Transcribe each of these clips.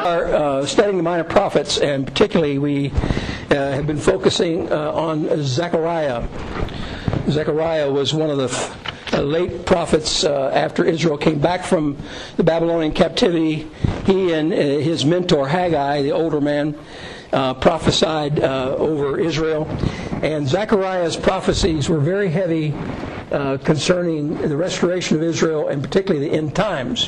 are studying the Minor Prophets, and particularly we have been focusing on Zechariah. Zechariah was one of the late prophets after Israel came back from the Babylonian captivity. He and his mentor Haggai, the older man, prophesied over Israel. And Zechariah's prophecies were very heavy concerning the restoration of Israel, and particularly the end times.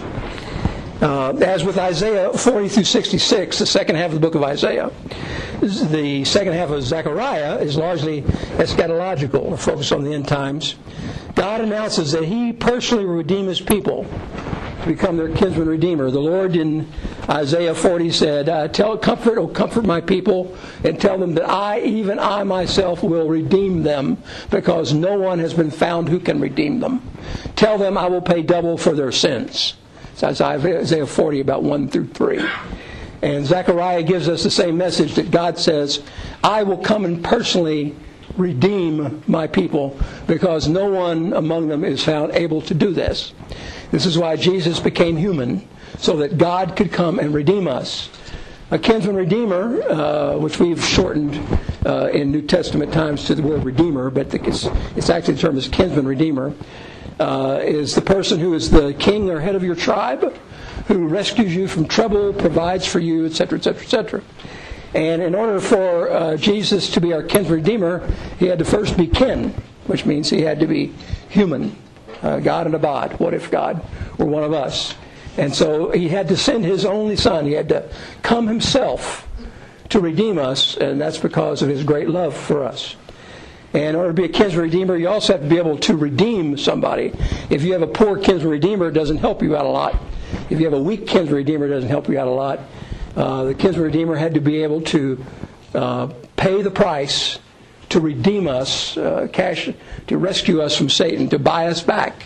As with Isaiah 40 through 66, the second half of the book of Isaiah, the second half of Zechariah is largely eschatological, or focused on the end times. God announces that He personally will redeem His people to become their kinsman redeemer. The Lord in Isaiah 40 said, comfort my people, and tell them that I myself will redeem them, because no one has been found who can redeem them. Tell them I will pay double for their sins. That's Isaiah 40, about 1 through 3. And Zechariah gives us the same message, that God says, I will come and personally redeem my people, because no one among them is found able to do this. This is why Jesus became human, so that God could come and redeem us. A kinsman redeemer, which we've shortened in New Testament times to the word redeemer, but it's actually the term is kinsman redeemer, is the person who is the king or head of your tribe, who rescues you from trouble, provides for you, etc., etc., etc. And in order for Jesus to be our kinsman redeemer, He had to first be kin, which means He had to be human, God and Abad. What if God were one of us? And so He had to send His only Son. He had to come Himself to redeem us, and that's because of His great love for us. And in order to be a kinsman redeemer, you also have to be able to redeem somebody. If you have a poor kinsman redeemer, it doesn't help you out a lot. If you have a weak kinsman redeemer, it doesn't help you out a lot. The kinsman redeemer had to be able to pay the price to redeem us, to rescue us from Satan, to buy us back.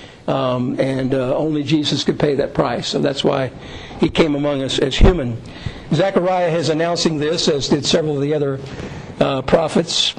And only Jesus could pay that price. So that's why He came among us as human. Zechariah is announcing this, as did several of the other prophets.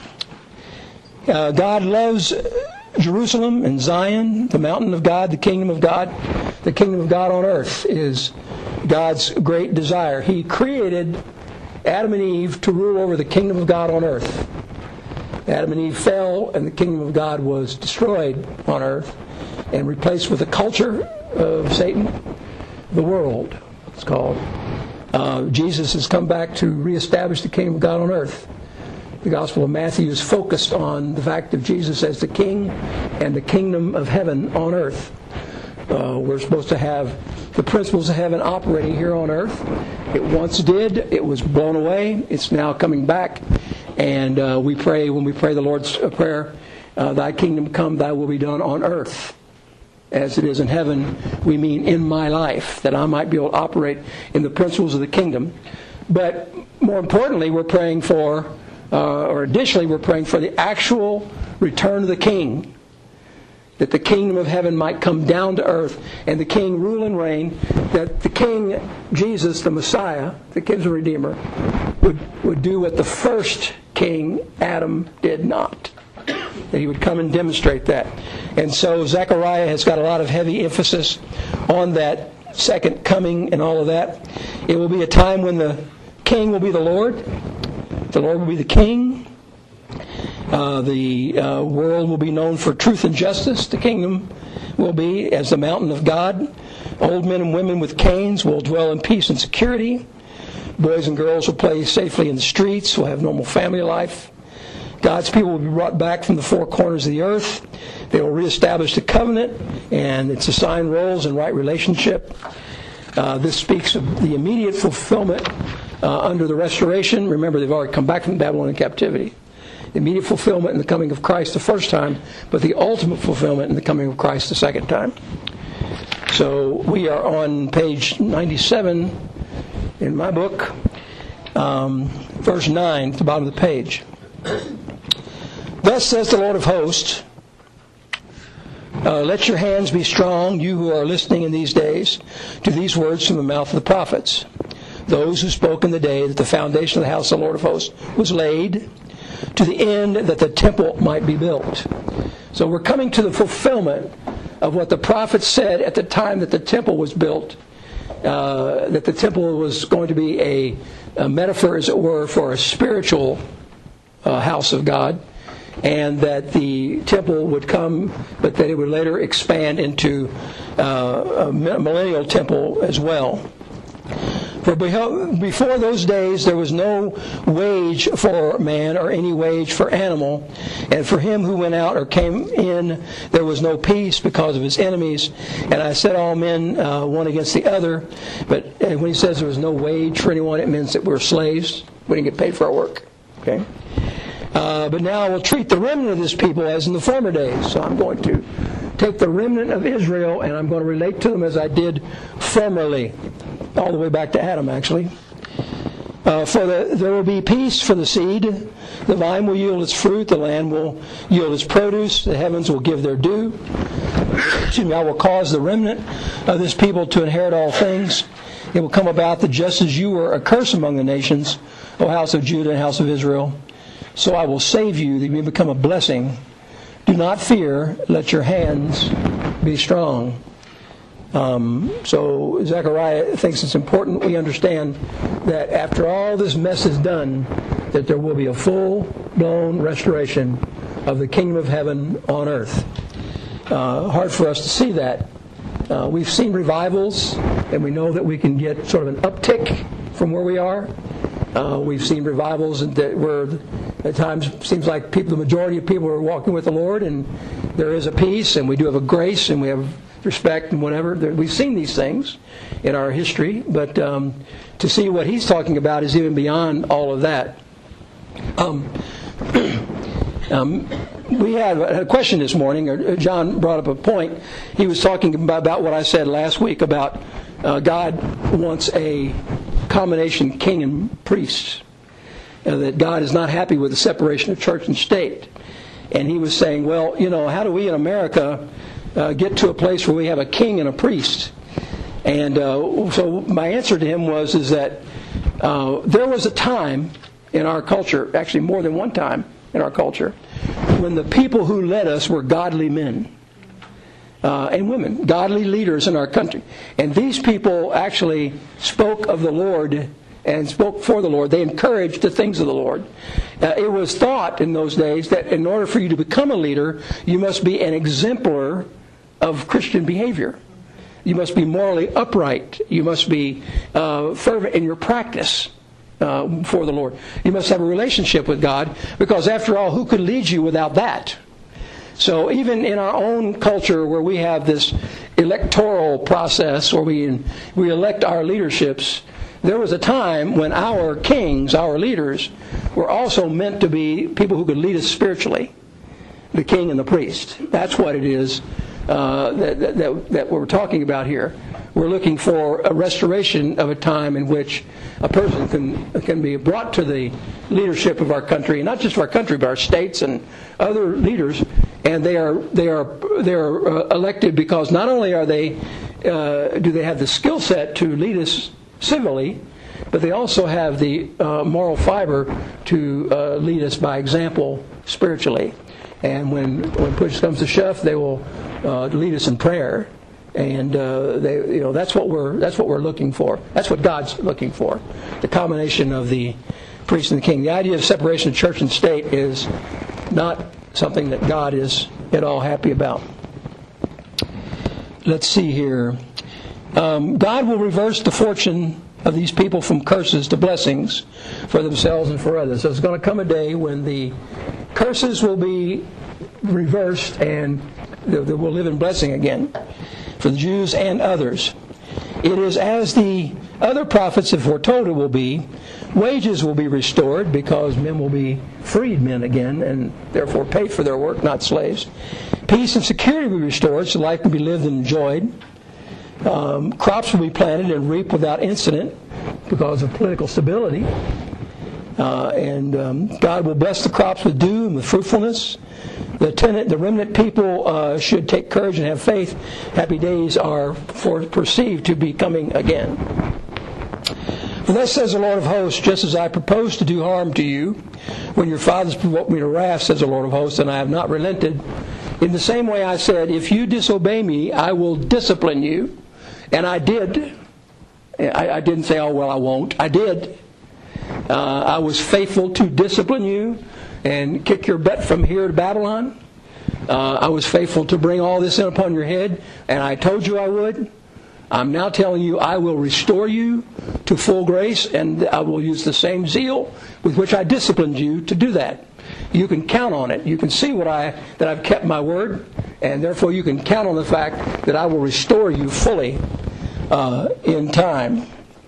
God loves Jerusalem and Zion, the mountain of God, the kingdom of God. The kingdom of God on earth is God's great desire. He created Adam and Eve to rule over the kingdom of God on earth. Adam and Eve fell, and the kingdom of God was destroyed on earth and replaced with the culture of Satan, the world, it's called. Jesus has come back to reestablish the kingdom of God on earth. The Gospel of Matthew is focused on the fact of Jesus as the King and the kingdom of heaven on earth. We're supposed to have the principles of heaven operating here on earth. It once did. It was blown away. It's now coming back. And we pray, when we pray the Lord's Prayer, Thy kingdom come, Thy will be done on earth as it is in heaven. We mean in my life, that I might be able to operate in the principles of the kingdom. But more importantly, we're praying for, additionally, we're praying for the actual return of the King, that the kingdom of heaven might come down to earth, and the King rule and reign, that the King, Jesus, the Messiah, the kinsman redeemer, would do what the first king, Adam, did not. That He would come and demonstrate that. And so Zechariah has got a lot of heavy emphasis on that second coming and all of that. It will be a time when the King will be the Lord will be the King. The world will be known for truth and justice. The kingdom will be as the mountain of God. Old men and women with canes will dwell in peace and security. Boys and girls will play safely in the streets. We'll have normal family life. God's people will be brought back from the four corners of the earth. They will reestablish the covenant and its assigned roles and right relationship. This speaks of the immediate fulfillment under the restoration. Remember, they've already come back from Babylonian captivity. The immediate fulfillment in the coming of Christ the first time, but the ultimate fulfillment in the coming of Christ the second time. So we are on page 97 in my book, verse 9 at the bottom of the page. Thus says the Lord of hosts, let your hands be strong, you who are listening in these days, to these words from the mouth of the prophets. Those who spoke in the day that the foundation of the house of the Lord of hosts was laid, to the end that the temple might be built. So we're coming to the fulfillment of what the prophets said at the time that the temple was built that the temple was going to be a metaphor, as it were, for a spiritual house of God, and that the temple would come, but that it would later expand into a millennial temple as well. For before those days there was no wage for man or any wage for animal, and for him who went out or came in there was no peace because of his enemies. And I set all men one against the other. But when he says there was no wage for anyone, it means that we're slaves. We didn't get paid for our work. Okay. But now I will treat the remnant of this people as in the former days. So I'm going to take the remnant of Israel and I'm going to relate to them as I did formerly. All the way back to Adam, actually. There will be peace for the seed. The vine will yield its fruit. The land will yield its produce. The heavens will give their due. I will cause the remnant of this people to inherit all things. It will come about that just as you were a curse among the nations, O house of Judah and house of Israel, so I will save you that you may become a blessing. Do not fear. Let your hands be strong. So Zechariah thinks it's important we understand that after all this mess is done, that there will be a full-blown restoration of the kingdom of heaven on earth. Hard for us to see that. We've seen revivals, and we know that we can get sort of an uptick from where we are. We've seen revivals where at times it seems like the majority of people are walking with the Lord, and there is a peace, and we do have a grace, and we have respect and whatever. We've seen these things in our history, but to see what he's talking about is even beyond all of that. We had a question this morning, or John brought up a point. He was talking about what I said last week about God wants a combination king and priest, that God is not happy with the separation of church and state. And he was saying, well, how do we in America get to a place where we have a king and a priest? And so my answer to him is that there was a time in our culture, actually more than one time in our culture, when the people who led us were godly men and women, godly leaders in our country. And these people actually spoke of the Lord and spoke for the Lord. They encouraged the things of the Lord. It was thought in those days that in order for you to become a leader, you must be an exemplar of Christian behavior. You must be morally upright. You must be fervent in your practice for the Lord. You must have a relationship with God, because after all, who could lead you without that? So even in our own culture, where we have this electoral process where we elect our leaderships, there was a time when our kings, our leaders, were also meant to be people who could lead us spiritually. The king and the priest. That's what it is that we're talking about here. We're looking for a restoration of a time in which a person can be brought to the leadership of our country, and not just of our country, but our states and other leaders. And they are elected because not only are they do they have the skill set to lead us civilly, but they also have the moral fiber to lead us by example spiritually. And when push comes to shove, they will lead us in prayer. And that's what we're looking for. That's what God's looking for. The combination of the priest and the king. The idea of separation of church and state is not something that God is at all happy about. Let's see here. God will reverse the fortune of these people from curses to blessings for themselves and for others. So there's going to come a day when the curses will be reversed and we'll live in blessing again for the Jews and others. It is as the other prophets have foretold it will be. Wages will be restored because men will be freed men again and therefore paid for their work, not slaves. Peace and security will be restored so life can be lived and enjoyed. Crops will be planted and reaped without incident because of political stability. And God will bless the crops with dew and with fruitfulness. The remnant people should take courage and have faith. Happy days are perceived to be coming again. For thus says the Lord of hosts, just as I proposed to do harm to you, when your fathers provoked me to wrath, says the Lord of hosts, and I have not relented. In the same way I said, if you disobey me, I will discipline you. And I did. I didn't say, oh, well, I won't. I did. I was faithful to discipline you and kick your butt from here to Babylon. I was faithful to bring all this in upon your head, and I told you I would. I'm now telling you I will restore you to full grace, and I will use the same zeal with which I disciplined you to do that. You can count on it. You can see that I've kept my word, and therefore you can count on the fact that I will restore you fully in time.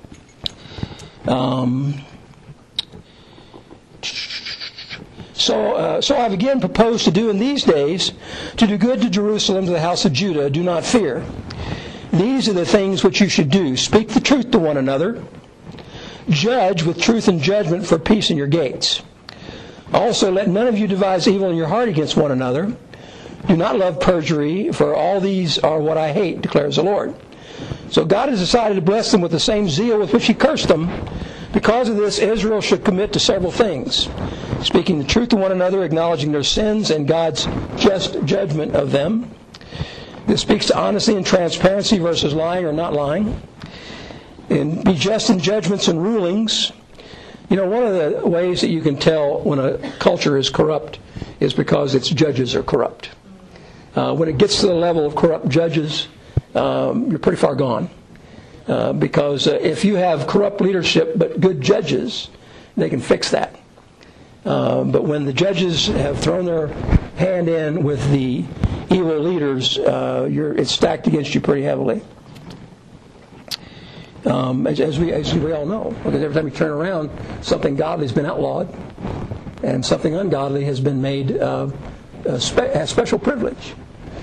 So I've again proposed to do in these days, to do good to Jerusalem, to the house of Judah. Do not fear. These are the things which you should do. Speak the truth to one another. Judge with truth and judgment for peace in your gates. Also, let none of you devise evil in your heart against one another. Do not love perjury, for all these are what I hate, declares the Lord. So God has decided to bless them with the same zeal with which He cursed them. Because of this, Israel should commit to several things: speaking the truth to one another, acknowledging their sins and God's just judgment of them. This speaks to honesty and transparency versus lying or not lying. And be just in judgments and rulings. You know, one of the ways that you can tell when a culture is corrupt is because its judges are corrupt. When it gets to the level of corrupt judges, you're pretty far gone. Because if you have corrupt leadership but good judges, they can fix that. But when the judges have thrown their hand in with the evil leaders, it's stacked against you pretty heavily. As we all know, because every time you turn around, something godly has been outlawed, and something ungodly has been made has special privilege.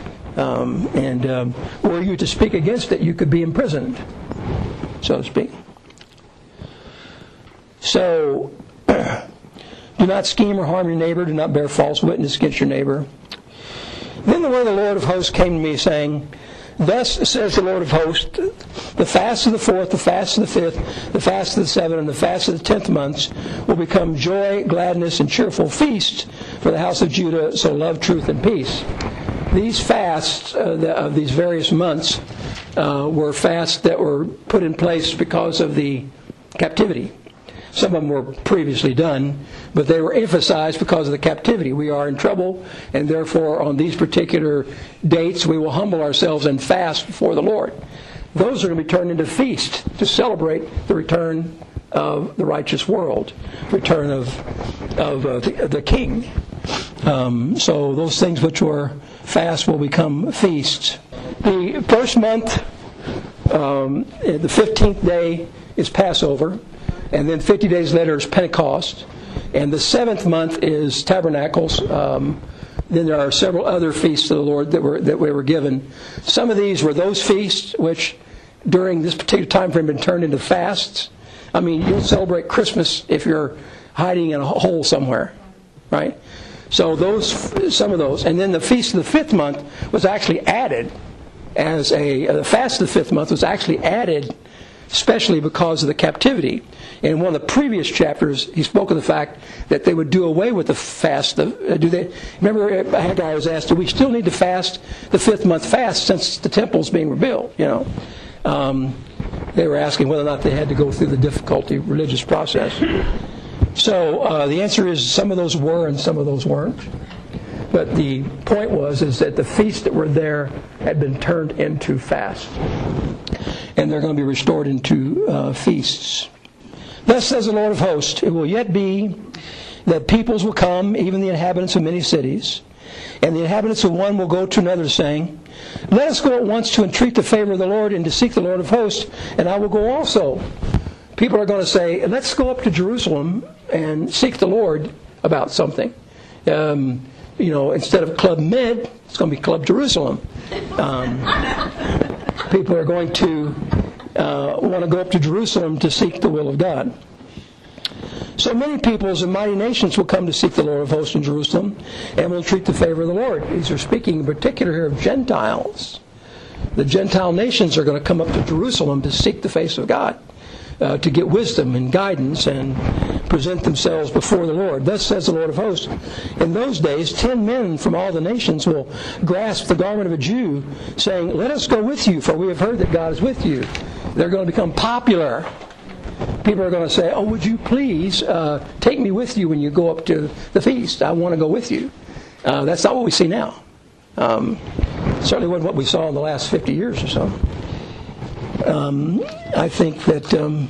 Were you to speak against it, you could be imprisoned, so to speak. So, do not scheme or harm your neighbor. Do not bear false witness against your neighbor. Then the word of the Lord of hosts came to me, saying, Thus says the Lord of hosts, the fast of the 4th, the fast of the 5th, the fast of the 7th, and the fast of the 10th months will become joy, gladness, and cheerful feasts for the house of Judah, so love, truth, and peace. These fasts of these various months were fasts that were put in place because of the captivity. Some of them were previously done, but they were emphasized because of the captivity. We are in trouble, and therefore on these particular dates we will humble ourselves and fast before the Lord. Those are going to be turned into feasts to celebrate the return of the righteous world, return of the King. So those things which were fasts will become feasts. The first month, the 15th day is Passover, and then 50 days later is Pentecost, and the 7th month is Tabernacles. Then there are several other feasts of the Lord that we were given. Some of these were those feasts which, during this particular time frame, have been turned into fasts. I mean, you'll celebrate Christmas if you're hiding in a hole somewhere, right? So some of those, and then the feast of the 5th month was actually added as the fast of the 5th month was actually added, especially because of the captivity. And in one of the previous chapters, he spoke of the fact that they would do away with the fast. Remember, Haggai was asked, do we still need to fast the 5th month fast since the temple's being rebuilt? You know, they were asking whether or not they had to go through the difficulty religious process. So the answer is some of those were and some of those weren't. But the point is that the feasts that were there had been turned into fasts, and they're going to be restored into feasts. Thus says the Lord of hosts, it will yet be that peoples will come, even the inhabitants of many cities, and the inhabitants of one will go to another, saying, Let us go at once to entreat the favor of the Lord and to seek the Lord of hosts, and I will go also. People are going to say, let's go up to Jerusalem and seek the Lord about something. Instead of Club Med, it's going to be Club Jerusalem. People are going to want to go up to Jerusalem to seek the will of God. So many peoples and mighty nations will come to seek the Lord of hosts in Jerusalem and will entreat the favor of the Lord. These are speaking in particular here of Gentiles. The Gentile nations are going to come up to Jerusalem to seek the face of God, to get wisdom and guidance and present themselves before the Lord. Thus says the Lord of hosts, in those days 10 men from all the nations will grasp the garment of a Jew, saying, Let us go with you, for we have heard that God is with you. They're going to become popular. People are going to say, oh, would you please take me with you when you go up to the feast? I want to go with you. That's not what we see now. Certainly wasn't what we saw in the last 50 years or so. I think that...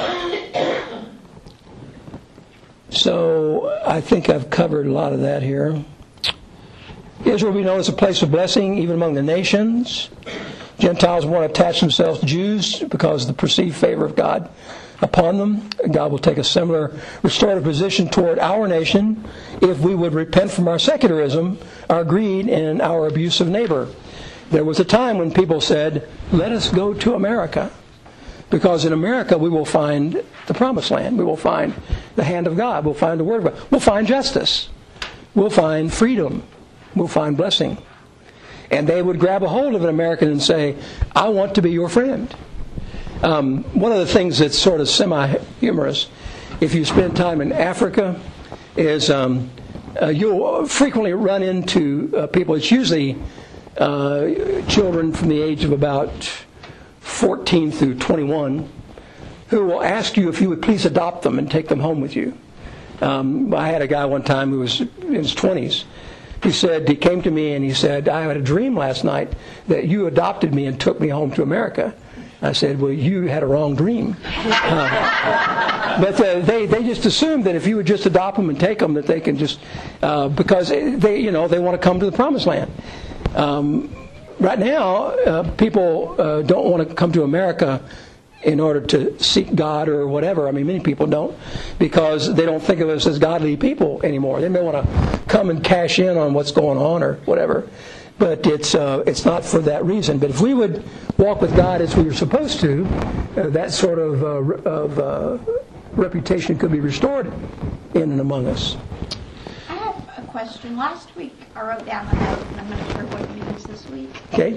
So I think I've covered a lot of that here. Israel will be known as a place of blessing even among the nations. Gentiles want to attach themselves to Jews because of the perceived favor of God upon them. God will take a similar restorative position toward our nation if we would repent from our secularism, our greed, and our abuse of neighbor. There was a time when people said, let us go to America, because in America we will find the promised land. We will find the hand of God. We'll find the word of God. We'll find justice. We'll find freedom. We'll find blessing. And they would grab a hold of an American and say, I want to be your friend. One of the things that's sort of semi-humorous, if you spend time in Africa, is you'll frequently run into people. It's usually children from the age of about 14 through 21 who will ask you if you would please adopt them and take them home with you. I had a guy one time who was in his 20s. He came to me and he said, I had a dream last night that you adopted me and took me home to America. I said, well, you had a wrong dream. But they just assumed that if you would just adopt them and take them, that they can just, because they want to come to the promised land. Right now, people don't want to come to America in order to seek God or whatever. I mean, many people don't, because they don't think of us as godly people anymore. They may want to come and cash in on what's going on or whatever. But it's not for that reason. But if we would walk with God as we were supposed to, that sort of reputation could be restored in and among us. I have a question. Last week I wrote down a note, and I'm not sure what you used this week. Okay.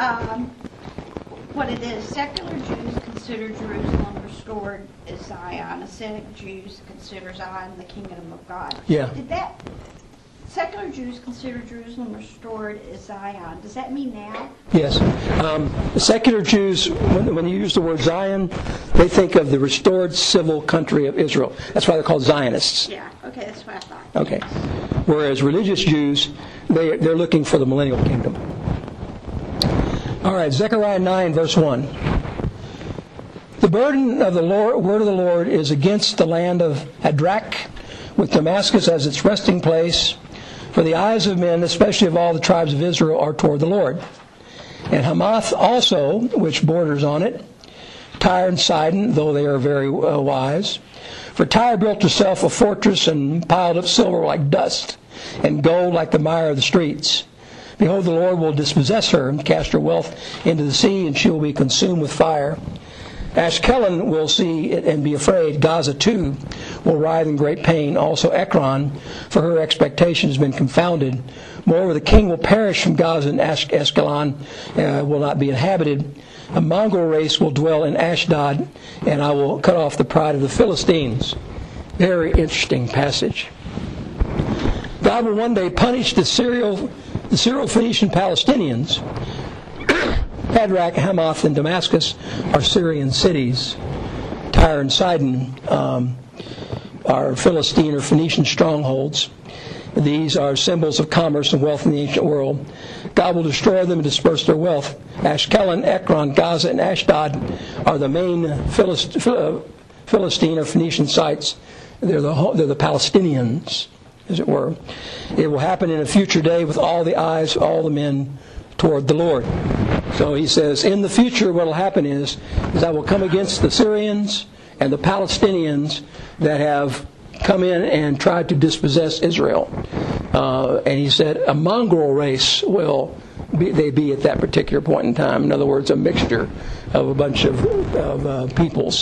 What it is, secular Jews consider Jerusalem restored as Zion. Ascetic Jews consider Zion the kingdom of God. Yeah. Secular Jews consider Jerusalem restored as Zion. Does that mean now? Yes. The secular Jews, when you use the word Zion, they think of the restored civil country of Israel. That's why they're called Zionists. Yeah. Okay, that's what I thought. Okay. Whereas religious Jews, they're looking for the millennial kingdom. All right, Zechariah 9, verse 1. The burden of the word of the Lord is against the land of Hadrach, with Damascus as its resting place. For the eyes of men, especially of all the tribes of Israel, are toward the Lord. And Hamath also, which borders on it, Tyre and Sidon, though they are very wise. For Tyre built herself a fortress and piled up silver like dust, and gold like the mire of the streets. Behold, the Lord will dispossess her and cast her wealth into the sea, and she will be consumed with fire. Ashkelon will see it and be afraid. Gaza, too, will writhe in great pain. Also Ekron, for her expectation has been confounded. Moreover, the king will perish from Gaza, and Ashkelon will not be inhabited. A mongrel race will dwell in Ashdod, and I will cut off the pride of the Philistines. Very interesting passage. God will one day punish the Syro-Phoenician Palestinians. Hadrach, Hamath, and Damascus are Syrian cities. Tyre and Sidon are Philistine or Phoenician strongholds. These are symbols of commerce and wealth in the ancient world. God will destroy them and disperse their wealth. Ashkelon, Ekron, Gaza, and Ashdod are the main Philistine or Phoenician sites. They're the Palestinians, as it were. It will happen in a future day with all the eyes, all the men toward the Lord. So he says, in the future what will happen is I will come against the Syrians and the Palestinians that have come in and tried to dispossess Israel. And he said a mongrel race will be at that particular point in time. In other words, a mixture of a bunch of peoples.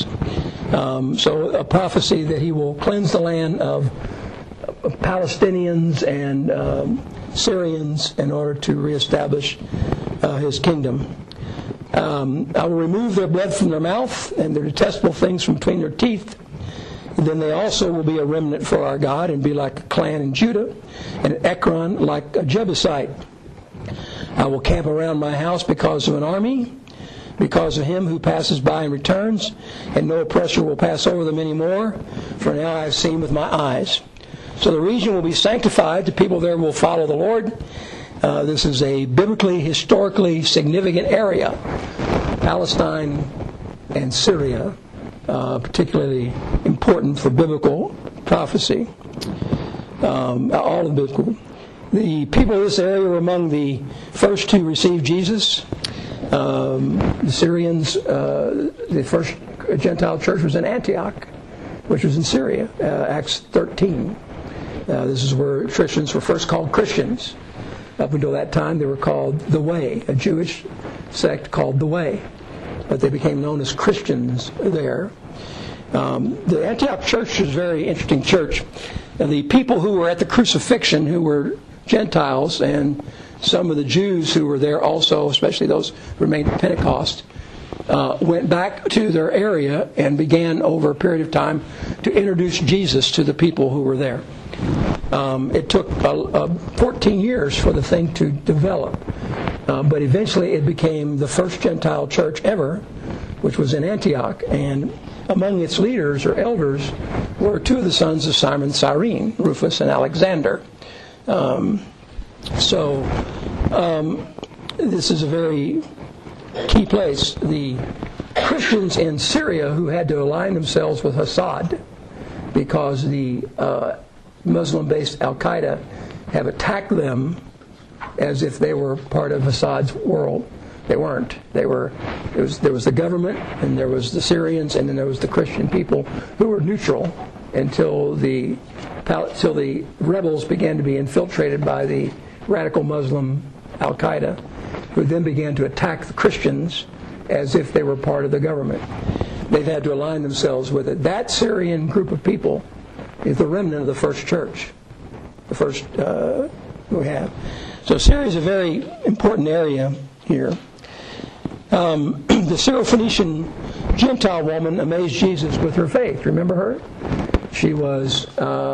So a prophecy that he will cleanse the land of Palestinians and Syrians in order to reestablish his kingdom. I will remove their blood from their mouth and their detestable things from between their teeth. And then they also will be a remnant for our God and be like a clan in Judah, and Ekron like a Jebusite. I will camp around my house because of an army. because of him who passes by and returns, and no oppressor will pass over them anymore, for now I have seen with my eyes. So the region will be sanctified. The people there will follow the Lord. This is a biblically, historically significant area. Palestine and Syria, particularly important for biblical prophecy. All of biblical. The people of this area were among the first to receive Jesus. The Syrians, the first Gentile church was in Antioch, which was in Syria, Acts 13. This is where Christians were first called Christians. Up until that time, they were called the Way, a Jewish sect called the Way. But they became known as Christians there. The Antioch church was a very interesting church. The people who were at the crucifixion, who were Gentiles, and some of the Jews who were there also, especially those who remained at Pentecost, went back to their area and began over a period of time to introduce Jesus to the people who were there. It took 14 years for the thing to develop, but eventually it became the first Gentile church ever, which was in Antioch, and among its leaders or elders were two of the sons of Simon Cyrene, Rufus and Alexander. This is a very key place. The Christians in Syria who had to align themselves with Assad because the Muslim-based Al-Qaeda have attacked them as if they were part of Assad's world. They weren't. There was the government, and there was the Syrians, and then there was the Christian people who were neutral until the rebels began to be infiltrated by the radical Muslim Al-Qaeda, who then began to attack the Christians as if they were part of the government. They've had to align themselves with it. That Syrian group of people is the remnant of the first church, the first we have. So Syria is a very important area here. The Syro-Phoenician Gentile woman amazed Jesus with her faith. Remember her? She was,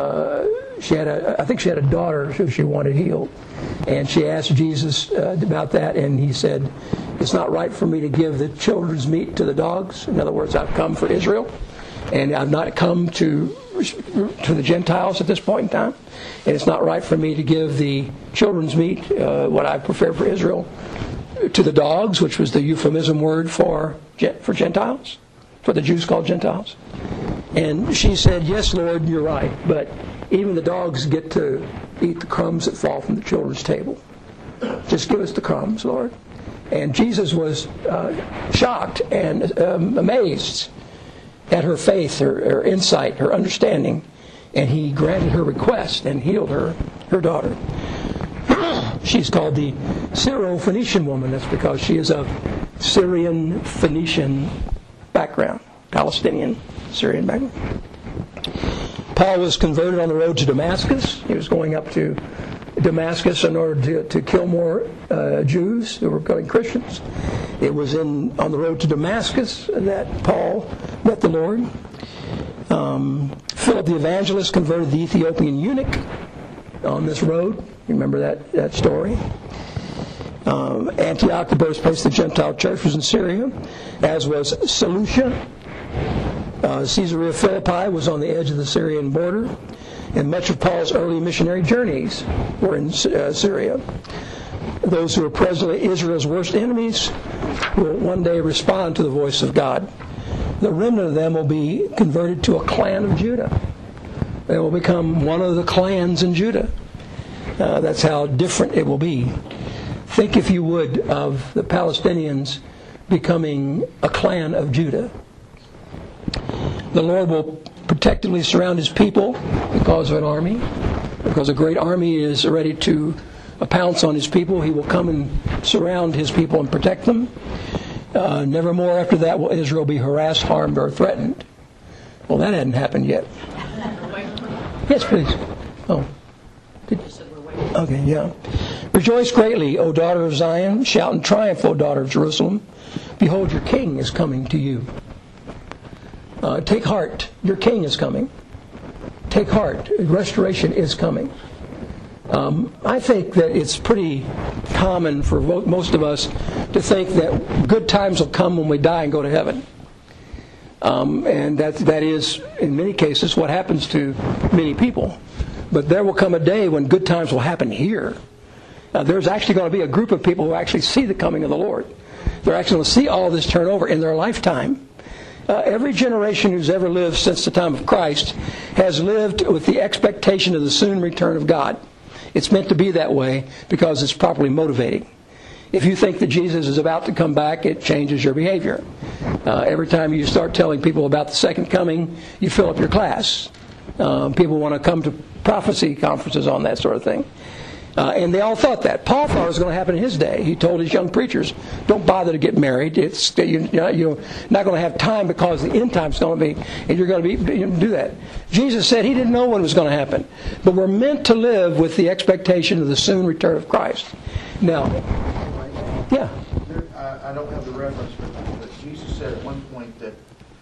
I think she had a daughter who she wanted healed. And she asked Jesus about that, and he said, it's not right for me to give the children's meat to the dogs. In other words, I've come for Israel, and I've not come to the Gentiles at this point in time. And it's not right for me to give the children's meat, what I prepared for Israel, to the dogs, which was the euphemism word for Gentiles, for the Jews called Gentiles. And she said, yes, Lord, you're right, but even the dogs get to eat the crumbs that fall from the children's table. Just give us the crumbs, Lord. And Jesus was shocked and amazed at her faith, her insight, her understanding, and he granted her request and healed her daughter. She's called the Syro-Phoenician woman. That's because she is of Syrian Phoenician background, Palestinian Syrian background. Paul was converted on the road to Damascus. He was going up to Damascus in order to kill more Jews who were becoming Christians. It was on the road to Damascus that Paul met the Lord. Philip the evangelist converted the Ethiopian eunuch on this road. You remember that story? Antioch, the birthplace of the Gentile church, was in Syria, as was Seleucia. Caesarea Philippi was on the edge of the Syrian border, and much of Paul's early missionary journeys were in Syria. Those who are presently Israel's worst enemies will one day respond to the voice of God. The remnant of them will be converted to a clan of Judah. They will become one of the clans in Judah. That's how different it will be. Think, if you would, of the Palestinians becoming a clan of Judah. The Lord will protectively surround His people because of an army. Because a great army is ready to pounce on His people, He will come and surround His people and protect them. Never more after that will Israel be harassed, harmed, or threatened. Well, that hadn't happened yet. Yes, please. Oh. Okay, yeah. Rejoice greatly, O daughter of Zion. Shout in triumph, O daughter of Jerusalem. Behold, your king is coming to you. Take heart. Your king is coming. Take heart. Restoration is coming. I think that it's pretty common for most of us to think that good times will come when we die and go to heaven. And that is, in many cases, what happens to many people. But there will come a day when good times will happen here. There's actually going to be a group of people who actually see the coming of the Lord. They're actually going to see all this turn over in their lifetime. Every generation who's ever lived since the time of Christ has lived with the expectation of the soon return of God. It's meant to be that way because it's properly motivating. If you think that Jesus is about to come back, it changes your behavior. Every time you start telling people about the second coming, you fill up your class. People want to come to prophecy conferences on that sort of thing. And they all thought that. Paul thought it was going to happen in his day. He told his young preachers, don't bother to get married. You're not going to have time because the end time's going to be, and you're going to do that. Jesus said he didn't know when it was going to happen. But we're meant to live with the expectation of the soon return of Christ. Now, yeah. I don't have the reference, but Jesus said at one point that,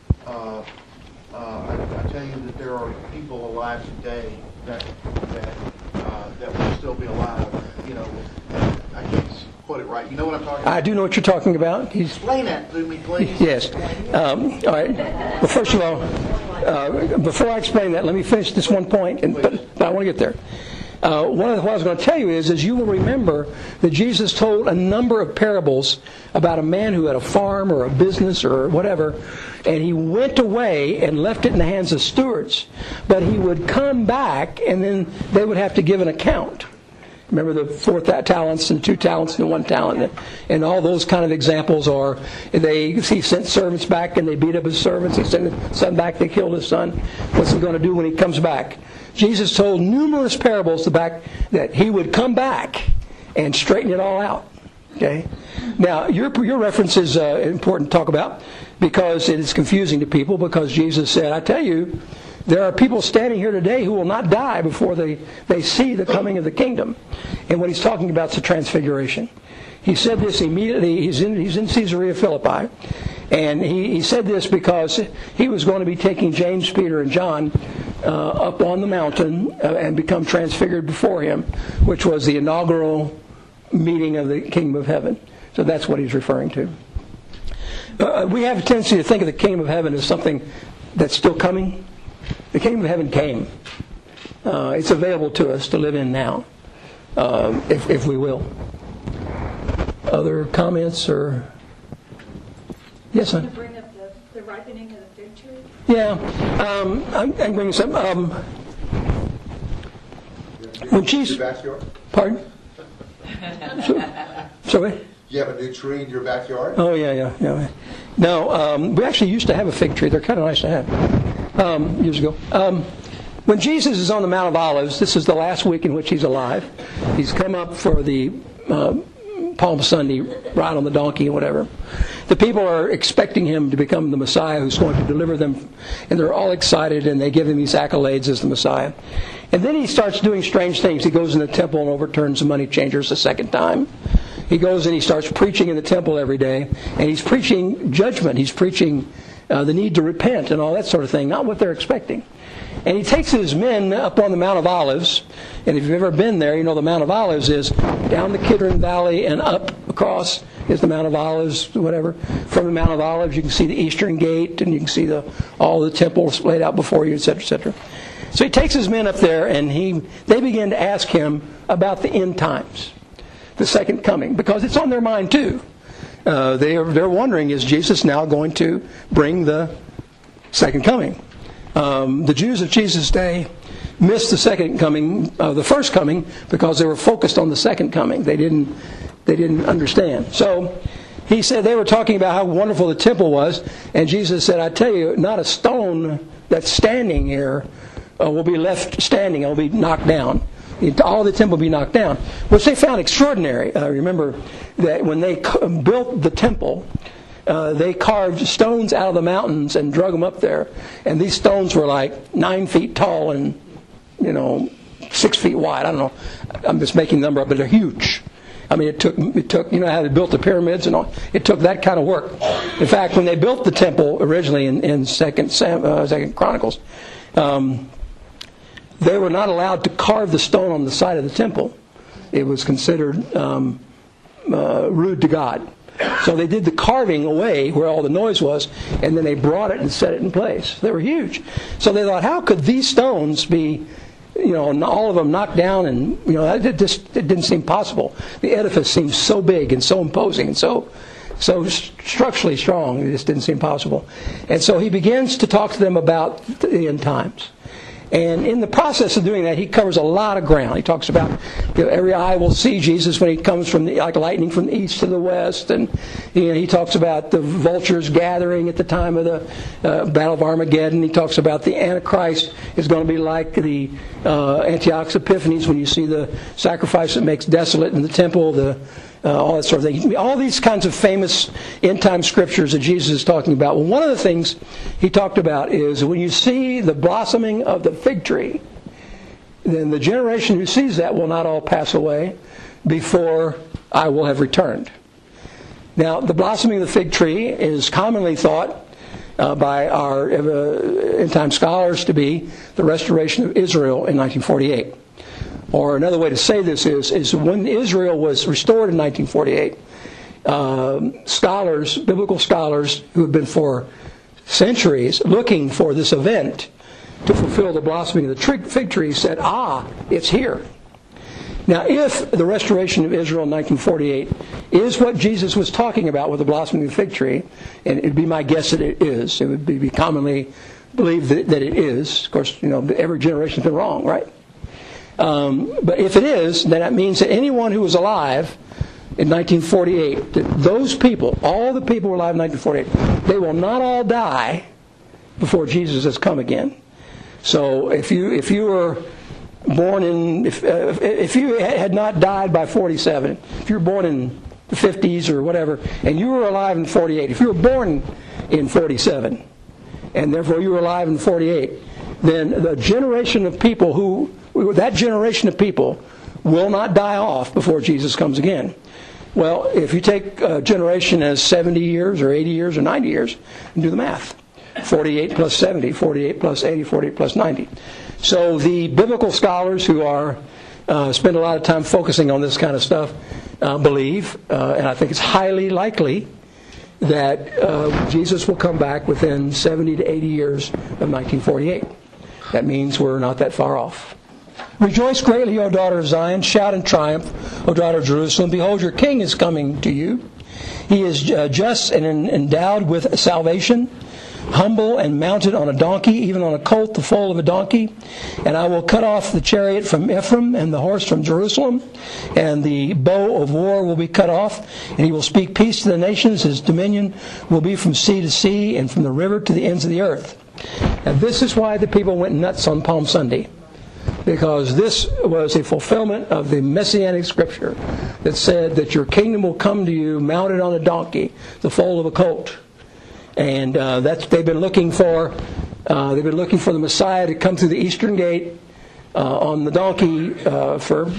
I tell you that there are people alive today that will still be alive. I can't quote it right. You know what I'm talking about? I do know what you're talking about. Explain that to me, please. Yes. All right. Well, first of all, before I explain that, let me finish this one point, but I want to get there. One of what I was going to tell you is you will remember that Jesus told a number of parables about a man who had a farm or a business or whatever, and he went away and left it in the hands of stewards. But he would come back, and then they would have to give an account. Remember the 4 talents and 2 talents and 1 talent. And all those kind of examples are, he sent servants back and they beat up his servants. He sent his son back, they killed his son. What's he going to do when he comes back? Jesus told numerous parables that he would come back and straighten it all out. Okay. Now, your reference is important to talk about because it is confusing to people because Jesus said, I tell you, there are people standing here today who will not die before they see the coming of the kingdom. And what he's talking about is the transfiguration. He said this immediately. He's in Caesarea Philippi. And he said this because he was going to be taking James, Peter, and John up on the mountain and become transfigured before him, which was the inaugural meeting of the kingdom of heaven. So that's what he's referring to. We have a tendency to think of the kingdom of heaven as something that's still coming. The kingdom of heaven came. It's available to us to live in now, if we will. Other comments or... Yes, sir. To bring up the ripening of the fig tree? Yeah, I'm bringing some. When she's... backyard? Pardon? Sorry? You have a new tree in your backyard? Oh, yeah. No, we actually used to have a fig tree. They're kind of nice to have years ago. When Jesus is on the Mount of Olives, this is the last week in which he's alive. He's come up for the Palm Sunday, ride on the donkey or whatever. The people are expecting him to become the Messiah who's going to deliver them, and they're all excited, and they give him these accolades as the Messiah. And then he starts doing strange things. He goes in the temple and overturns the money changers a second time. He goes and he starts preaching in the temple every day, and he's preaching judgment. He's preaching the need to repent and all that sort of thing, not what they're expecting. And he takes his men up on the Mount of Olives, and if you've ever been there, you know the Mount of Olives is down the Kidron Valley and up across is the Mount of Olives, whatever. From the Mount of Olives, you can see the Eastern Gate, and you can see all the temples laid out before you, etc., etc. So he takes his men up there, and they begin to ask him about the end times, the second coming, because it's on their mind too. They're wondering, is Jesus now going to bring the second coming? The Jews of Jesus' day missed the second coming, the first coming, because they were focused on the second coming. They didn't understand. So he said they were talking about how wonderful the temple was, and Jesus said, I tell you, not a stone that's standing here will be left standing. It will be knocked down. All the temple will be knocked down, which they found extraordinary. Remember that when they built the temple, they carved stones out of the mountains and drug them up there. And these stones were like 9 feet tall and, 6 feet wide. I don't know. I'm just making the number up, but they're huge. I mean, it took. How they built the pyramids and all. It took that kind of work. In fact, when they built the temple originally in Second Chronicles, they were not allowed to carve the stone on the side of the temple. It was considered rude to God. So they did the carving away where all the noise was, and then they brought it and set it in place. They were huge. So they thought, how could these stones be, all of them knocked down? And, it didn't seem possible. The edifice seemed so big and so imposing and so structurally strong, it just didn't seem possible. And so he begins to talk to them about the end times. And in the process of doing that, he covers a lot of ground. He talks about every eye will see Jesus when he comes from like lightning from the east to the west. And he talks about the vultures gathering at the time of the Battle of Armageddon. He talks about the Antichrist is going to be like the Antiochus Epiphanes when you see the sacrifice that makes desolate in the temple, all that sort of thing. All these kinds of famous end-time scriptures that Jesus is talking about. Well, one of the things he talked about is when you see the blossoming of the fig tree, then the generation who sees that will not all pass away before I will have returned. Now, the blossoming of the fig tree is commonly thought by our end-time scholars to be the restoration of Israel in 1948. Or another way to say this is when Israel was restored in 1948, biblical scholars who have been for centuries looking for this event to fulfill the blossoming of the fig tree said, it's here. Now, if the restoration of Israel in 1948 is what Jesus was talking about with the blossoming of the fig tree, and it would be my guess that it is, it would be commonly believed that it is. Of course, every generation's been wrong, right? But if it is, then that means that anyone who was alive in 1948, those people, all the people who were alive in 1948, they will not all die before Jesus has come again. So if you were born in, if you had not died by 47, if you were born in the 50s or whatever, and you were alive in 48, if you were born in 47, and therefore you were alive in 48, then the generation of people that generation of people will not die off before Jesus comes again. Well, if you take a generation as 70 years or 80 years or 90 years, and do the math. 48 plus 70, 48 plus 80, 48 plus 90. So the biblical scholars who spend a lot of time focusing on this kind of stuff believe, and I think it's highly likely, that Jesus will come back within 70 to 80 years of 1948. That means we're not that far off. Rejoice greatly, O daughter of Zion. Shout in triumph, O daughter of Jerusalem. Behold, your king is coming to you. He is just and endowed with salvation, humble and mounted on a donkey, even on a colt, the foal of a donkey. And I will cut off the chariot from Ephraim and the horse from Jerusalem, and the bow of war will be cut off. And he will speak peace to the nations. His dominion will be from sea to sea and from the river to the ends of the earth. And this is why the people went nuts on Palm Sunday. Because this was a fulfillment of the Messianic scripture that said that your kingdom will come to you mounted on a donkey, the foal of a colt. And they've been looking for the Messiah to come through the eastern gate on the donkey for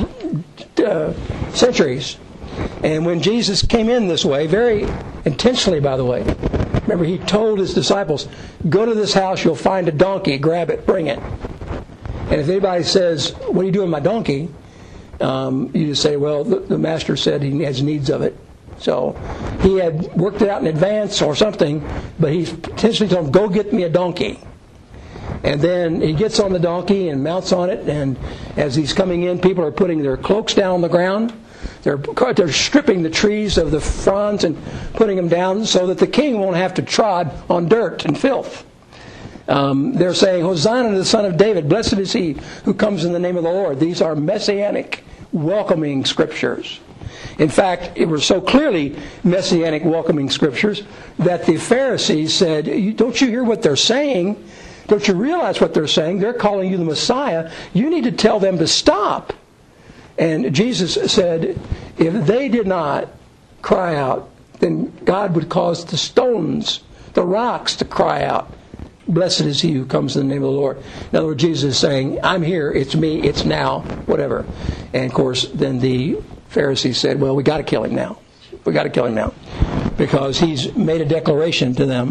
centuries. And when Jesus came in this way, very intentionally, by the way, remember he told his disciples, go to this house, you'll find a donkey, grab it, bring it. And if anybody says, what are you doing with my donkey? You just say, well, the master said he has needs of it. So he had worked it out in advance or something, but he potentially told him, go get me a donkey. And then he gets on the donkey and mounts on it, and as he's coming in, people are putting their cloaks down on the ground. They're stripping the trees of the fronds and putting them down so that the king won't have to trod on dirt and filth. They're saying, Hosanna to the Son of David, blessed is he who comes in the name of the Lord. These are messianic, welcoming scriptures. In fact, it was so clearly messianic, welcoming scriptures that the Pharisees said, don't you hear what they're saying? Don't you realize what they're saying? They're calling you the Messiah. You need to tell them to stop. And Jesus said, if they did not cry out, then God would cause the stones, the rocks to cry out. Blessed is he who comes in the name of the Lord. In other words, Jesus is saying, I'm here, it's me, it's now, whatever. And of course, then the Pharisees said, well, we got to kill him now. We got to kill him now. Because he's made a declaration to them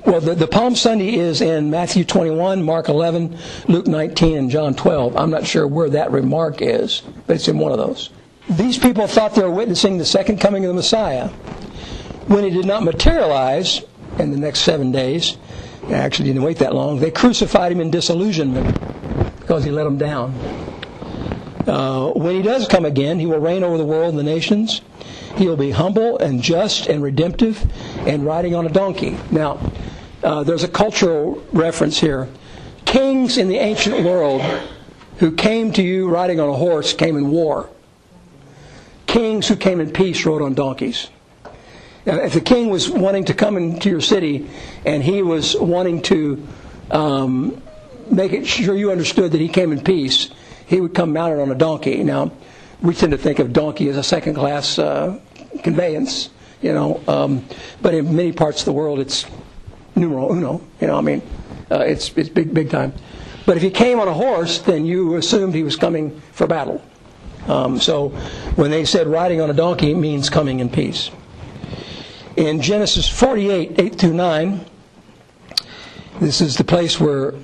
Well, the Palm Sunday is in Matthew 21, Mark 11, Luke 19, and John 12. I'm not sure where that remark is, but it's in one of those. These people thought they were witnessing the second coming of the Messiah. When he did not materialize in the next 7 days, they actually didn't wait that long, they crucified him in disillusionment because he let them down. When he does come again, he will reign over the world and the nations. He will be humble and just and redemptive and riding on a donkey. Now, there's a cultural reference here. Kings in the ancient world who came to you riding on a horse came in war. Kings who came in peace rode on donkeys. Now, if the king was wanting to come into your city and he was wanting to make it sure you understood that he came in peace, he would come mounted on a donkey. Now, we tend to think of donkey as a second-class conveyance, but in many parts of the world it's numero uno. It's big time. But if he came on a horse, then you assumed he was coming for battle. So when they said riding on a donkey, it means coming in peace. In Genesis 48, 8 through 9, this is the place where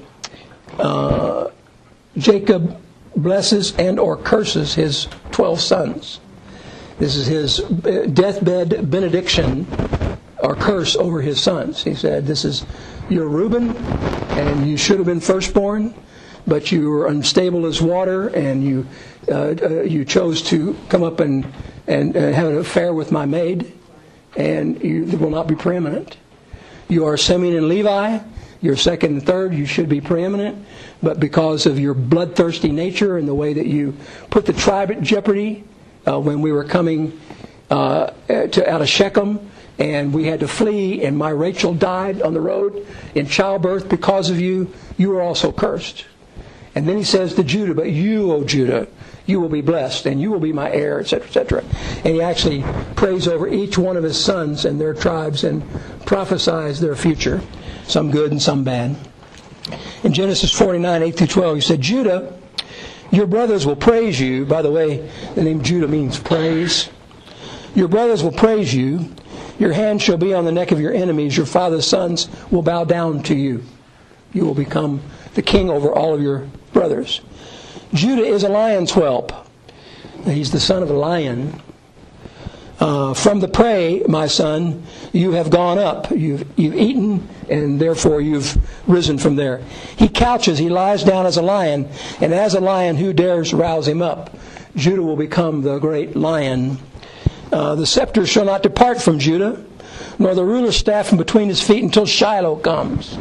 Jacob blesses and or curses his 12 sons. This is his deathbed benediction or curse over his sons. He said, you're Reuben, and you should have been firstborn, but you were unstable as water, and you chose to come up and have an affair with my maid, and you will not be preeminent. You are Simeon and Levi. You're second and third. You should be preeminent. But because of your bloodthirsty nature and the way that you put the tribe at jeopardy when we were coming out of Shechem, and we had to flee, and my Rachel died on the road in childbirth because of you, you are also cursed. And then he says to Judah, but you, O Judah, you will be blessed, and you will be my heir, etc., etc. And he actually prays over each one of his sons and their tribes and prophesies their future, some good and some bad. In Genesis 49, 8 through 12, he said, Judah, your brothers will praise you. By the way, the name Judah means praise. Your brothers will praise you. Your hand shall be on the neck of your enemies. Your father's sons will bow down to you. You will become the king over all of your brothers. Judah is a lion's whelp. He's the son of a lion. From the prey, my son, you have gone up. You've eaten, and therefore you've risen from there. He couches, he lies down as a lion, and as a lion, who dares rouse him up? Judah will become the great lion. The scepter shall not depart from Judah, nor the ruler's staff from between his feet until Shiloh comes.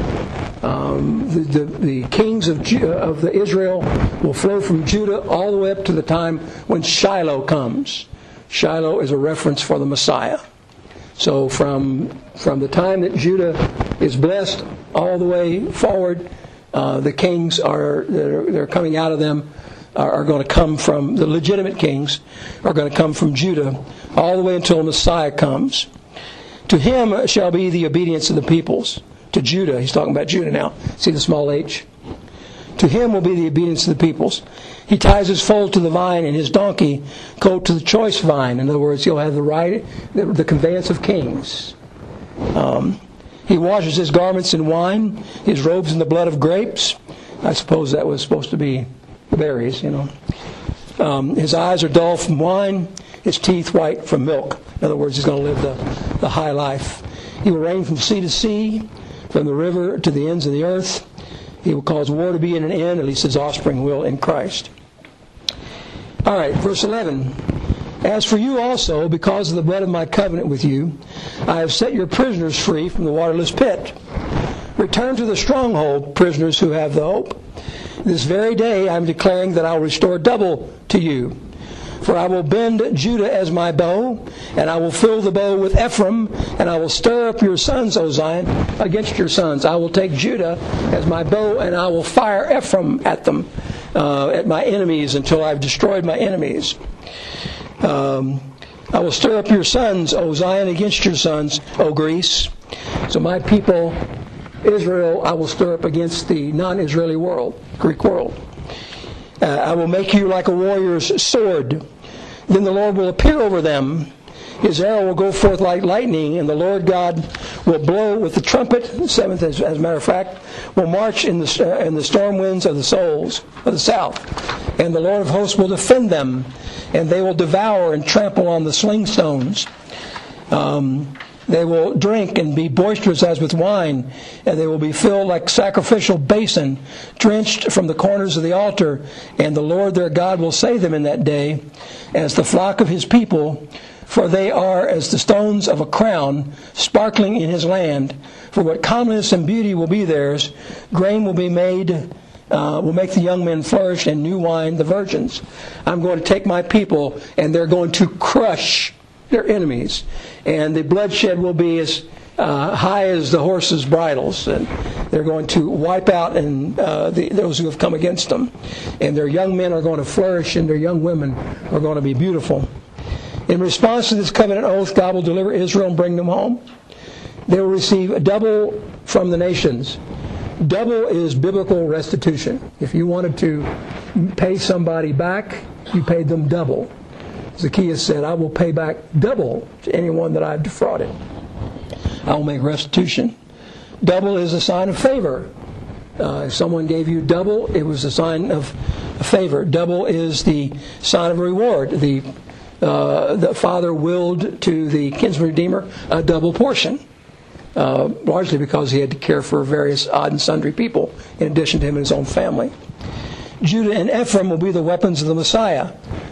The kings of Israel will flow from Judah all the way up to the time when Shiloh comes. Shiloh is a reference for the Messiah. So from the time that Judah is blessed all the way forward, the kings that are coming out of them are going to come from, the legitimate kings are going to come from Judah all the way until Messiah comes. To him shall be the obedience of the peoples. To Judah, he's talking about Judah now. See the small h? To him will be the obedience of the peoples. He ties his foal to the vine and his donkey colt to the choice vine. In other words, he'll have the conveyance of kings. He washes his garments in wine, his robes in the blood of grapes. I suppose that was supposed to be the berries, His eyes are dull from wine, his teeth white from milk. In other words, he's going to live the high life. He will reign from sea to sea, from the river to the ends of the earth. He will cause war to be in an end, at least his offspring will in Christ. All right, verse 11. As for you also, because of the blood of my covenant with you, I have set your prisoners free from the waterless pit. Return to the stronghold, prisoners who have the hope. This very day I am declaring that I will restore double to you. For I will bend Judah as my bow, and I will fill the bow with Ephraim, and I will stir up your sons, O Zion, against your sons. I will take Judah as my bow, and I will fire Ephraim at them, at my enemies, until I've destroyed my enemies. I will stir up your sons, O Zion, against your sons, O Greece. So my people, Israel, I will stir up against the non-Israeli world, Greek world. I will make you like a warrior's sword. Then the Lord will appear over them, His arrow will go forth like lightning, and the Lord God will blow with the trumpet. The seventh, as a matter of fact, will march in the storm winds of the south. And the Lord of hosts will defend them, and they will devour and trample on the sling stones. They will drink and be boisterous as with wine, and they will be filled like sacrificial basin, drenched from the corners of the altar. And the Lord their God will save them in that day, as the flock of his people, for they are as the stones of a crown, sparkling in his land. For what comeliness and beauty will be theirs, grain will be made, will make the young men flourish, and new wine the virgins. I'm going to take my people, and they're going to crush their enemies, and the bloodshed will be as high as the horses' bridles, and they're going to wipe out those who have come against them, and their young men are going to flourish, and their young women are going to be beautiful. In response to this covenant oath, God will deliver Israel and bring them home. They will receive a double from the nations. Double is biblical restitution. If you wanted to pay somebody back, you paid them double. Zacchaeus said, I will pay back double to anyone that I've defrauded. I will make restitution. Double is a sign of favor. If someone gave you double, it was a sign of favor. Double is the sign of reward. The father willed to the kinsman redeemer a double portion, largely because he had to care for various odd and sundry people in addition to him and his own family. Judah and Ephraim will be the weapons of the Messiah.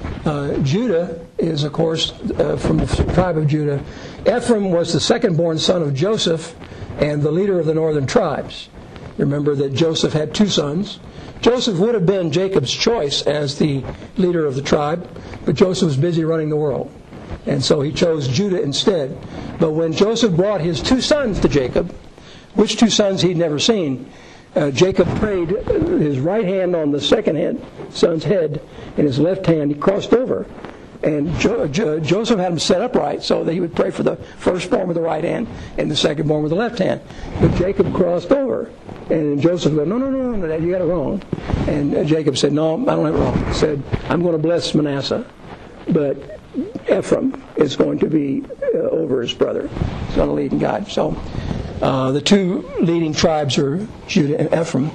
Judah is, of course, from the tribe of Judah. Ephraim was the second-born son of Joseph and the leader of the northern tribes. Remember that Joseph had two sons. Joseph would have been Jacob's choice as the leader of the tribe, but Joseph was busy running the world, and so he chose Judah instead. But when Joseph brought his two sons to Jacob, which two sons he'd never seen, Jacob prayed his right hand on the second son's head, and his left hand he crossed over. And Joseph had him set upright so that he would pray for the firstborn with the right hand and the secondborn with the left hand. But Jacob crossed over. And Joseph said, no, you got it wrong. And Jacob said, no, I don't have it wrong. He said, I'm going to bless Manasseh, but Ephraim is going to be over his brother. He's going to lead in God. So the two leading tribes are Judah and Ephraim.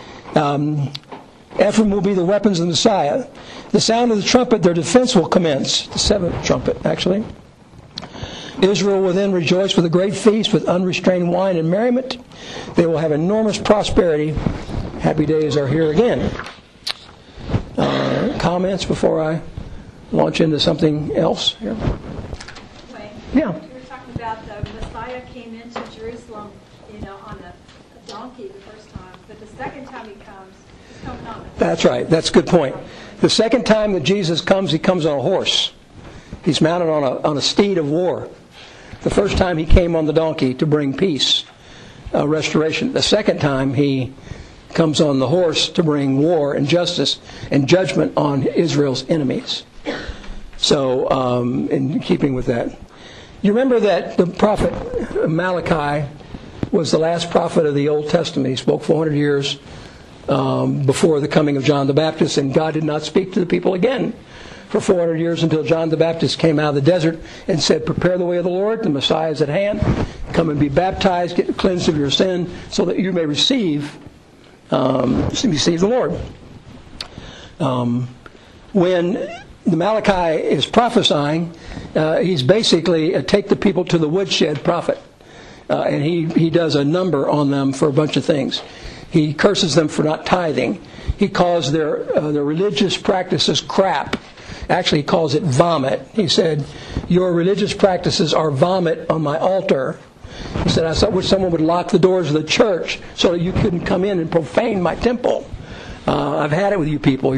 Ephraim will be the weapons of the Messiah. The sound of the trumpet, their defense will commence. The seventh trumpet, actually. Israel will then rejoice with a great feast, with unrestrained wine and merriment. They will have enormous prosperity. Happy days are here again. Comments before I launch into something else here? Wayne, Yeah. you were talking about the Messiah came into Jerusalem, on a donkey the first time, but the second time he comes, he's coming on a That's right. That's a good point. The second time that Jesus comes, he comes on a horse. He's mounted on a steed of war. The first time he came on the donkey to bring peace, restoration. The second time he comes on the horse to bring war and justice and judgment on Israel's enemies. So, in keeping with that, you remember that the prophet Malachi was the last prophet of the Old Testament. He spoke 400 years before the coming of John the Baptist, and God did not speak to the people again for 400 years until John the Baptist came out of the desert and said, prepare the way of the Lord, the Messiah is at hand, come and be baptized, get cleansed of your sin, so that you may receive the Lord. When the Malachi is prophesying, he's basically take the people to the woodshed prophet. And he does a number on them for a bunch of things. He curses them for not tithing. He calls their religious practices crap. Actually, he calls it vomit. He said, your religious practices are vomit on my altar. He said, I wish someone would lock the doors of the church so that you couldn't come in and profane my temple. I've had it with you people.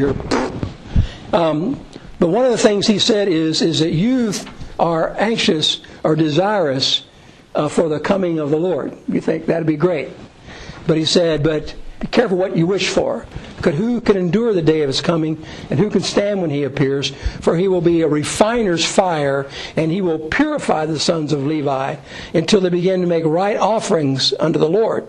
But one of the things he said is that youth are anxious or desirous for the coming of the Lord. You think that'd be great. But he said, but be careful what you wish for. Because who can endure the day of his coming, and who can stand when he appears? For he will be a refiner's fire, and he will purify the sons of Levi until they begin to make right offerings unto the Lord.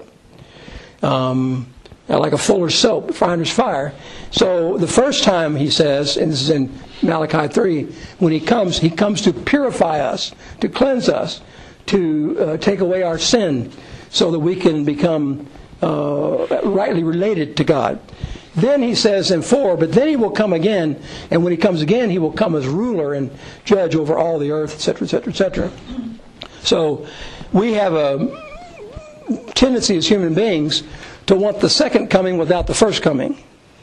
Like a fuller's soap, refiner's fire. So the first time, he says, and this is in Malachi 3, when he comes to purify us, to cleanse us, to take away our sin so that we can become rightly related to God. Then he says in 4, but then he will come again, and when he comes again, he will come as ruler and judge over all the earth, etc., etc., etc. So we have a tendency as human beings to want the second coming without the first coming.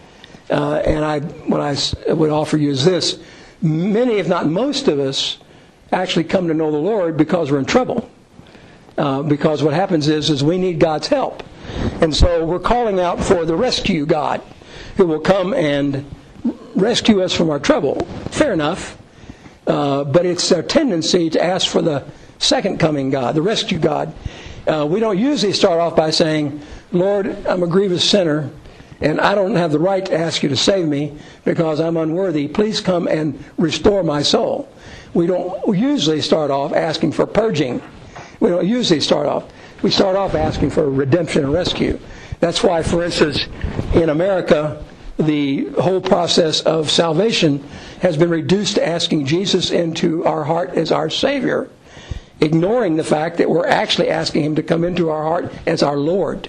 And what I would offer you is this. Many, if not most of us, actually come to know the Lord because we're in trouble. Because what happens is we need God's help. And so we're calling out for the rescue God who will come and rescue us from our trouble. Fair enough. But it's our tendency to ask for the second coming God, the rescue God. We don't usually start off by saying, Lord, I'm a grievous sinner, and I don't have the right to ask you to save me because I'm unworthy. Please come and restore my soul. We don't usually start off asking for purging. We don't usually start off. We start off asking for redemption and rescue. That's why, for instance, in America, the whole process of salvation has been reduced to asking Jesus into our heart as our Savior, ignoring the fact that we're actually asking Him to come into our heart as our Lord.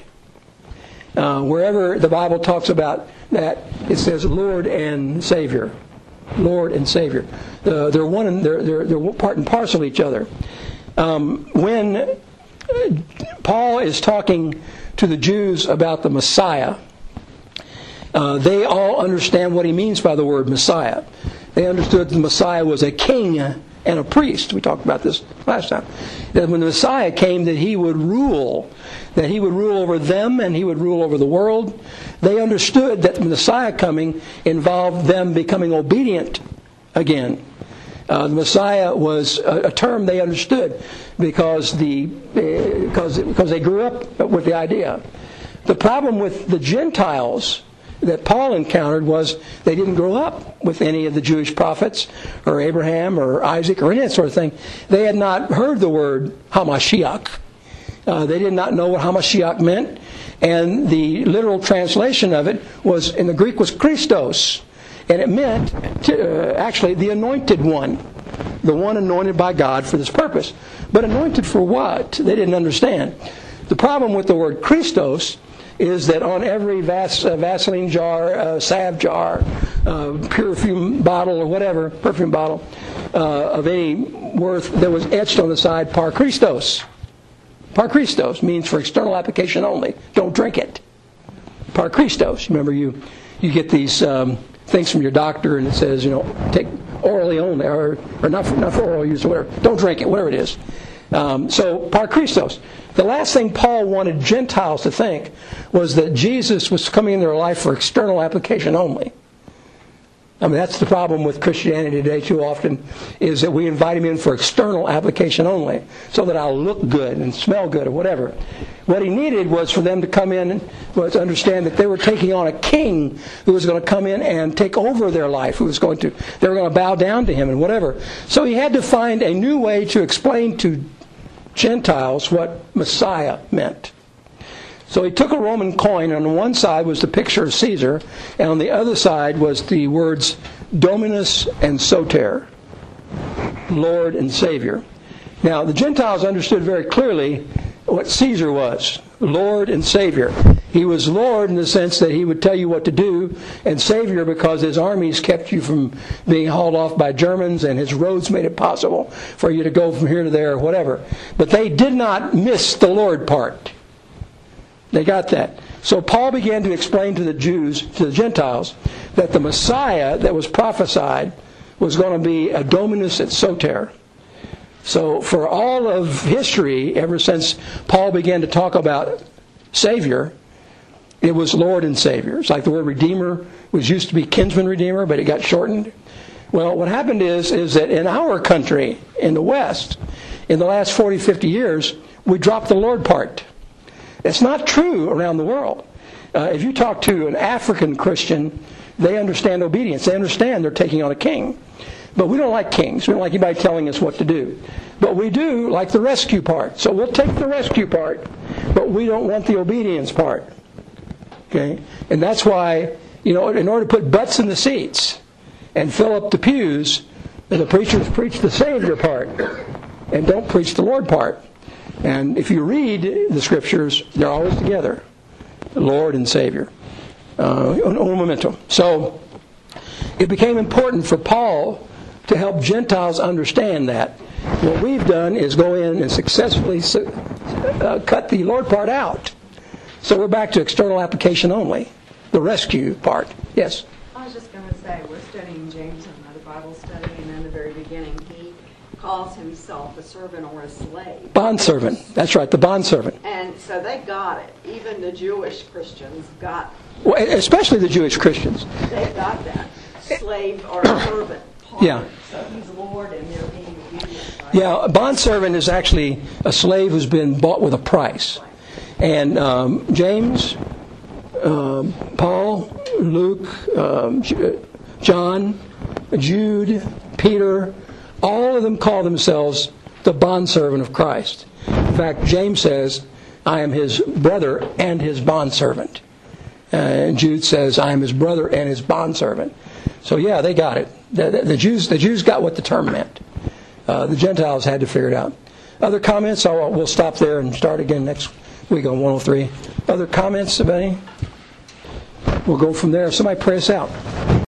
Wherever the Bible talks about that, it says Lord and Savior. Lord and Savior. They're one. They're part and parcel of each other. When Paul is talking to the Jews about the Messiah, they all understand what he means by the word Messiah. They understood the Messiah was a king and a priest. We talked about this last time. That when the Messiah came, that he would rule over them and he would rule over the world. They understood that the Messiah coming involved them becoming obedient again. The Messiah was a term they understood because they grew up with the idea. The problem with the Gentiles that Paul encountered was they didn't grow up with any of the Jewish prophets or Abraham or Isaac or any of that sort of thing. They had not heard the word HaMashiach. They did not know what HaMashiach meant, and the literal translation of it was in the Greek was Christos. And it meant, actually, the anointed one. The one anointed by God for this purpose. But anointed for what? They didn't understand. The problem with the word Christos is that on every Vaseline jar, salve jar, perfume bottle or whatever, perfume bottle of any worth, there was etched on the side, Par Christos. Par Christos means for external application only. Don't drink it. Par Christos. Remember, you get these things from your doctor, and it says, take orally only, or not for oral use, or whatever. Don't drink it, whatever it is. So, Par Christos. The last thing Paul wanted Gentiles to think was that Jesus was coming in their life for external application only. I mean, that's the problem with Christianity today too often, is that we invite him in for external application only, so that I'll look good and smell good or whatever. What he needed was for them to come in, was to understand that they were taking on a king who was going to come in and take over their life, they were going to bow down to him and whatever. So he had to find a new way to explain to Gentiles what Messiah meant. So he took a Roman coin, and on one side was the picture of Caesar, and on the other side was the words Dominus and Soter, Lord and Savior. Now, the Gentiles understood very clearly what Caesar was, Lord and Savior. He was Lord in the sense that he would tell you what to do, and Savior because his armies kept you from being hauled off by Germans, and his roads made it possible for you to go from here to there or whatever. But they did not miss the Lord part. They got that. So Paul began to explain to the Jews, to the Gentiles, that the Messiah that was prophesied was going to be a Dominus et Soter. So for all of history, ever since Paul began to talk about Savior, it was Lord and Savior. It's like the word Redeemer was used to be kinsman redeemer, but it got shortened. Well, what happened is that in our country, in the West, in the last 40, 50 years, we dropped the Lord part. It's not true around the world. If you talk to an African Christian, they understand obedience. They understand they're taking on a king. But we don't like kings. We don't like anybody telling us what to do. But we do like the rescue part. So we'll take the rescue part, but we don't want the obedience part. Okay? And that's why, in order to put butts in the seats, and fill up the pews, the preachers preach the Savior part and don't preach the Lord part. And if you read the Scriptures, they're always together, the Lord and Savior, un momentum. So it became important for Paul to help Gentiles understand that. What we've done is go in and successfully cut the Lord part out. So we're back to external application only, the rescue part. Yes? I was just going to say, we're studying James in another Bible study, and in the very beginning, he calls himself a servant or a slave. Bondservant. That's right, the bondservant. And so they got it. Even the Jewish Christians got, Well, especially the Jewish Christians. they got that. Slave or servant part. Yeah. So he's Lord and they're being obedient. Right? Yeah, a bondservant is actually a slave who's been bought with a price. And James, Paul, Luke, John, Jude, Peter, all of them call themselves the bondservant of Christ. In fact, James says, I am his brother and his bondservant. And Jude says, I am his brother and his bondservant. So yeah, they got it. The Jews got what the term meant. The Gentiles had to figure it out. Other comments? We'll stop there and start again next week on 103. Other comments, about any? We'll go from there. Somebody pray us out.